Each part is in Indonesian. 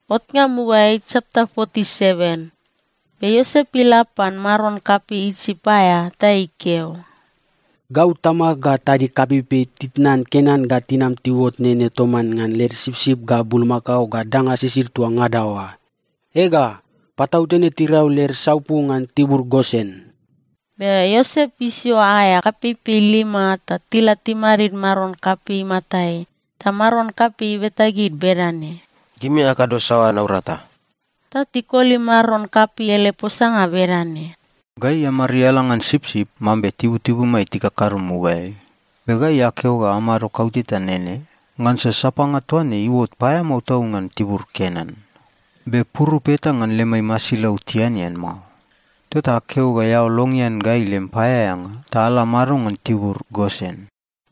Otnga mugai chapter 47. Be Yosef ilapan maron kapi itsipaya taikeo. Gau tama ga tadi kapipi titnan kenan ga tinam tiwot nene toman ngan ler sip-sip ga bulmakau ga danga sisir tua ngadawa. Ega, patau tene tirau ler saupu ngan tibur Gosen. Be Yosef isio aya kapipi 5 ta tila timarid maron kapi matai. Ta maron kapi betagid berane. Gimi akado sawa naurata. Ta tikoli maron kapi ele posanga berane. Gai amarialangan sip-sip mambe tibu-tibu mai tika karumu gai. Begai akeo ga amaro kautita nene. Ngan sesapanga tuane iwot paya mau tau ngan tibur Kenan. Be puru peta ngan lemai masilau tianian mau. Tota akeo ga yao longian gai lem paya yang ta ala maro ngan tibur Gosen.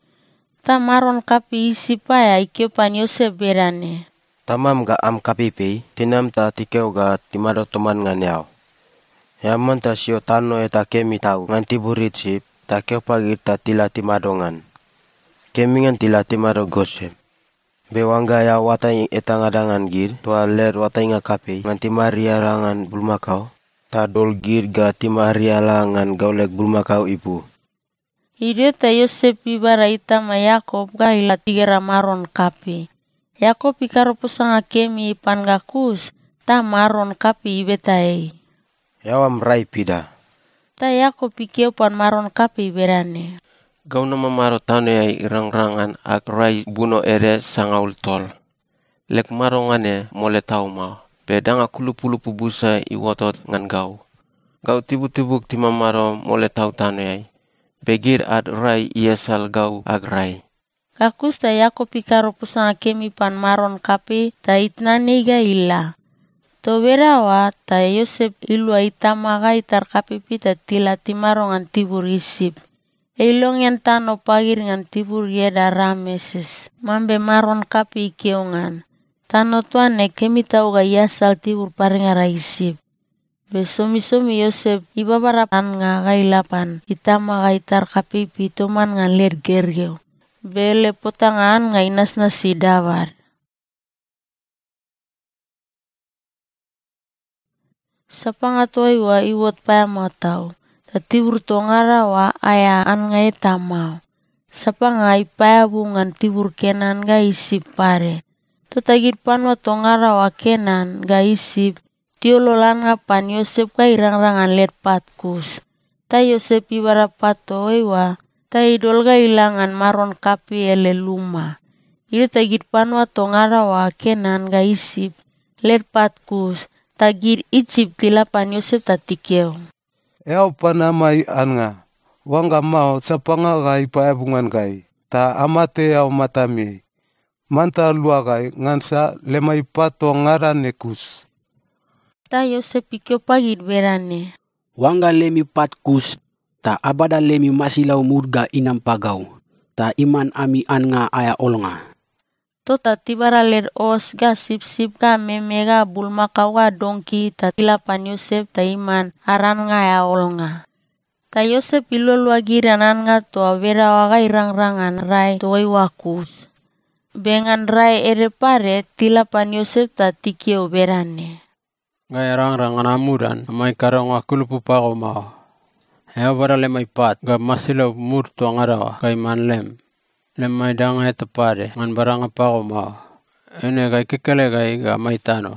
Ta maron kapi isi paya ikiopan Yosef berane. Tamam ga am kapipi, tinam ta tikeo ga timado toman ngan yao. Yaman ta sio tano eta kemi tau ngan tiburit sip, ta keo pagi ta tila timado ngan. Kemi ngan tila timado Gosem. Bewangga ya watai eta ngadangan gir, tua ler watai nga kapi ngan timaria rangan bulmakau. Ta dol gir ga timaria langan gaulek bulmakau ibu. Hidup ta Yosef ibara itama Yakob ga ila tigera maron kapi. Yakob ikaro pusanga kemi pangakus, ta maron kapi ibetae. Yawam rai pida. Ta Yakob ikiopan maron kapi berane. Gau nama maro tane ay irang-rangan ak rai buno ere sangaul tol. Lek marongane mole tau mau. Bedanga kulup-kulup busa iwotot ngan gau. Gau tibuk-tibuk timamaro mole tau tane ay. Begir ad rai iesal gau ag rai. Kakus ta Yakob ikaro pusanga kemi pan maron kapi ta itnani ga illa. To berawa ta Yosef ilua itama ga itar kapi pita tila timaro ngan tibur Isip. Eilong yang tano pagir ngan tibur yeda Rameses. Mambe maron kapi ikiongan. Tano tuane kemi tau ga yasal tibur parengara Isip. Besomi-somi Yosef ibabarapan nga ga ilapan. Itama ga itar kapi pitoman ngan ler gergeo. Bele potangan nga inas na si dabar. Sapanga toy wa iwot paya mau tau. Tatibur tongara wa aya an nga etamau. Sapanga ipaya bungan tibur Kenan ga Isip pare. Totagid panwa tongara wa Kenan ga Isip. Tiololan nga pan Yosef ga irang-rangan let patkus. Ta Yosef ibarapat toy wa. Ta idol ga ilangan maron kapi ele luma. Ido tagid panwa tongara wa Kenan ga Isip. Let patkus. Tagid Isip tilapan Yosef tatikeo. Eo panamai anga. Wanga mau sapanga ga ipayabungan gai. Ta amate yao matami. Manta lua gai ngansa lemai pato ngara nekus. Ta Yosef ikio pagid berane. Wanga lemi patkus. Ta abada lemi masilau murga inam pagau. Ta iman ami an nga aya olnga. Tota tibara ler os ga sip-sip ga meme ga bulmakau ga dongki ta tilapan Yosef ta iman aran nga aya olnga. Ta Yosef ilolua giranan nga toa berawa ga irang-rangan rai toa iwakus. Bengan rai ere pare tilapan Yosef ta tikio berane. Ga irang-rangan amuran amai karong wakulupu pako mau. Heo bara lemai pat ga masilau mur tuang arawa kai manlem. Lemai danga eta pare ngan baranga pako mau. Ene gai kekele gai ga maitano.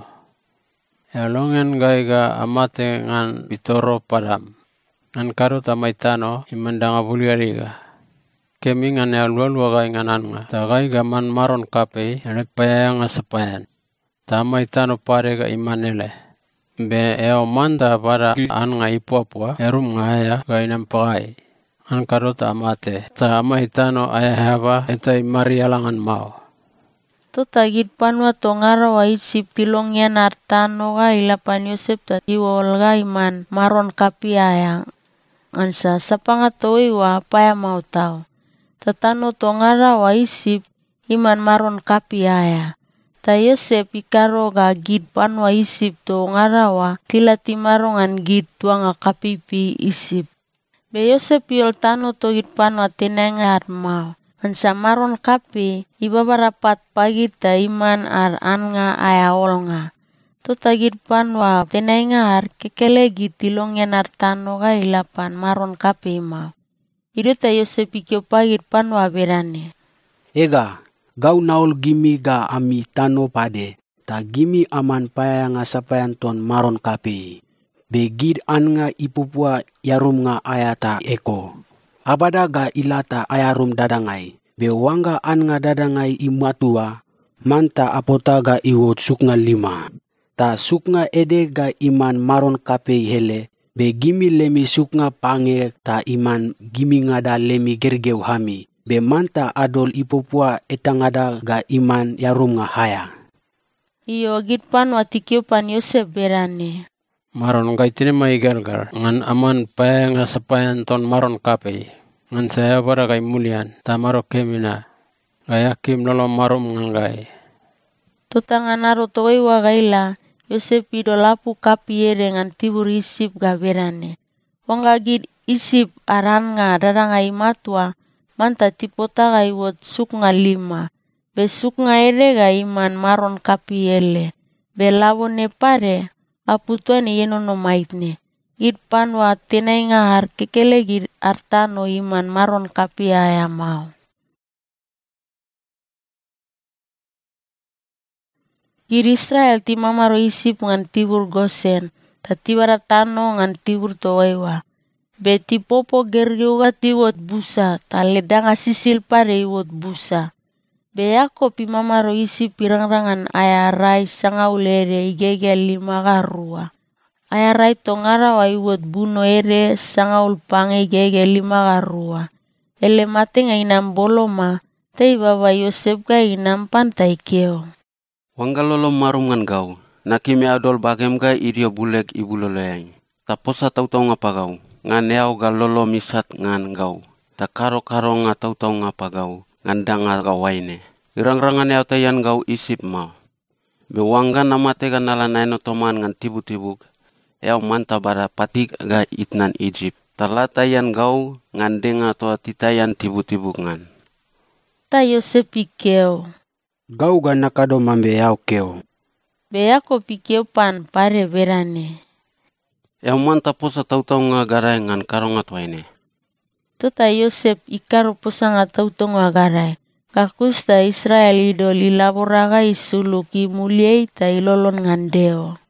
Heo longen gai ga amate ngan bitoro padam. Ngan karut amaitano imandanga buliari ga. Kemi ngan heo lua-lua gai nganan nga. Ta gai ga man maron kape ene payaya nga sapayan. Ta amaitano pare ga imanele. Be eo manda para an nga ipua-pua erum nga aya ga inampakai. An karota amate. Ta amaitano aya haba eta marialangan mau. Totagid panwa tongara wa Isip tilong yan artano ga ilapan Yosef ta iwol ga iman maron kapi ayang. Ansa sapanga toy wa paya mau tau. Tatano tongara wa Isip iman maron kapi aya. Ta Yosef ikaro ga gid panwa Isip tongara wa tila timarongan gid tuanga kapipi Isip. Be Yosef iol tano to gid panwa tinengar mau. Ansa maron kapi ibabarapat pagi ta iman ar an nga aya olnga. Totagid panwa tenaingar kekelegi tilong yanar tano ga ilapan maron kape mau. Ido ta Yosep ikio pagid panwa berane. Ega, gau naul gimi ga ami tano pade, ta gimi aman paya nga sapayan ton maron kape. Begid an nga ipupua yarum nga ayata eko. Abada ga ilata ayarum dadangai. Be wanga an nga dadangai imatua, manta apota ga iwot suknga 5. Ta suknga ede ga iman maron kape hele, be gimi lemi suknga pange ta iman gimi ngada lemi gergeu hami. Be manta adol ipopua etangada ga iman yarum nga haya. Iyo gid panwa tikio pan Yosep berane. Maron gaitine mai gargar ngan aman paya nga sapayan ton maron kape. Ngan saya bara kai mulian tamaro kemina. Gayakim lolo marom ngangai. Totangan aro towai wa gaila. Yosep ido lapu kapi ere ngan tibur Isip ga berane. Wangga gid Isip aran nga dadangai matua. Manta tipota ga iwot suk nga 5. Besuk nga ere ga iman maron kapi ele. Belabo ne pare. Aputuan yeno no maitne. Gid panwa tenai nga har kekele gid artano iman maron kapi aya mau. Gid Israel ti mamaro Isip ngan tibur Gosen. Tatibara tano ngan tibur towaiwa. Be ti popo geryoga tiwot busa. Taledanga sisil pare iwot busa. Be Yakob mamaro Isip pirangrangan aya rai sanga ulere igege 5 ga 2. Aya rai tongara wa iwot buno ere sanga ulpange igege 5 ga 2. Ele mate nga inam boloma, tei baba Yosep ga inam pantai keo. Wangalolo marum ngan gau, nakime adol bagem ga irio bulek ibuloloyang. Taposa tautau ngapa gau, ngan yau ga lolo misat ngan gau. Ta karo-karo nga tautau ngapa gau, ngan danga gawaine. Irang-rangan yau tayan gau Isip mau. Bewangga namate ga nalanaino toman ngan tibuk-tibuk, yau manta bara patik ga itnan Egypt. Talatayan gau ngan denga toa titayan tibuk-tibuk ngan. Ta Yosep ikeo. Gau ga nakado mambe yau keo. Be Yakob ikeo pan pare berane. Yau manta posa tautau nga garai ngan karonga tuaine. Tota Yosep ikaro posa nga tautau nga garai. Kakusta Israel ido lilaboraga isulu ki muliei ta ilolon ngan deo.